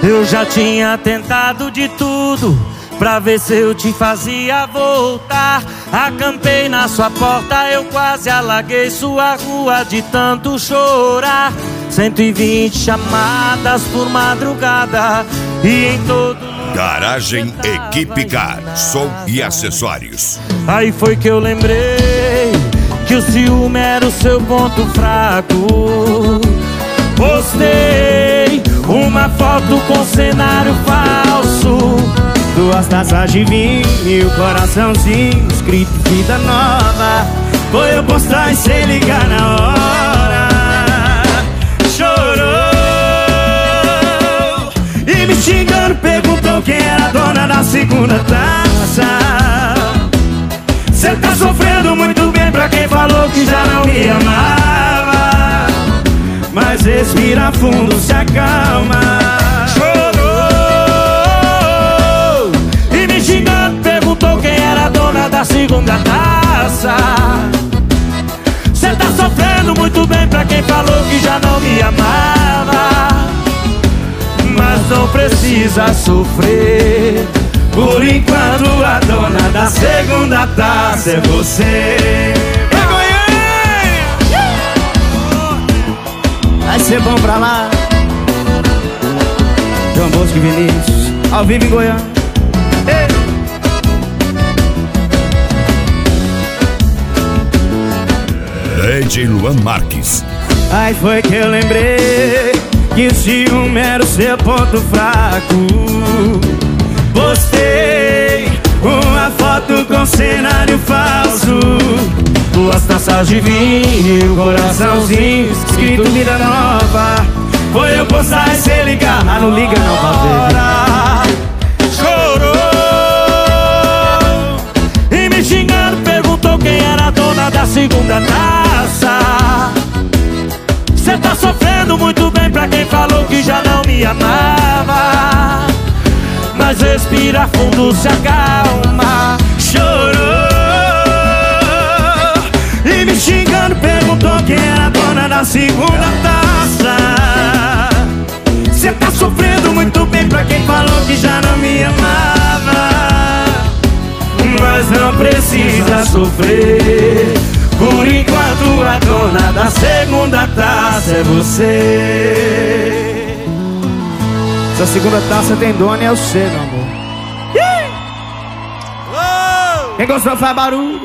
Eu já tinha tentado de tudo pra ver se eu te fazia voltar. Acampei na sua porta, eu quase alaguei sua rua de tanto chorar. 120 chamadas por madrugada e em todo lugar. Garagem Equipe Car, som e acessórios. Aí foi que eu lembrei que o ciúme era o seu ponto fraco. Postei uma foto com cenário falso, 2 taças de vinho e o coraçãozinho escrito vida nova. Foi eu postar e sem ligar na hora. Chorou e me xingando, perguntou quem era a dona da segunda taça. Cê tá sofrendo muito bem pra quem falou que já não me amava. Mas respira fundo, se acalma. chorou e me xingando, perguntou quem era a dona da segunda taça. Cê tá sofrendo muito bem pra quem falou que já não me amava. Mas não precisa sofrer, por enquanto a dona da segunda taça é você. Vai ser bom pra lá. João Bosco e Vinícius, ao vivo em Goiânia. DJ Luan Marques. Aí foi que eu lembrei que o ciúme era o seu ponto fraco. Postei uma foto com cenário falso, 2 taças de vinho, coraçãozinho escrito vida nova. Foi eu postar e cê ligar. Ah, não liga não, hora. Chorou e me xingando, perguntou quem era a dona da segunda taça. Cê tá sofrendo muito bem pra quem falou que já não me amava. Mas respira fundo, se acalma. Chorou e me xingando, perguntou quem era a dona da segunda taça. Cê tá sofrendo muito bem pra quem falou que já não me amava. Mas não precisa sofrer, por enquanto a dona da segunda taça é você. Essa segunda taça tem dono e é você, meu amor. Quem gostou faz barulho.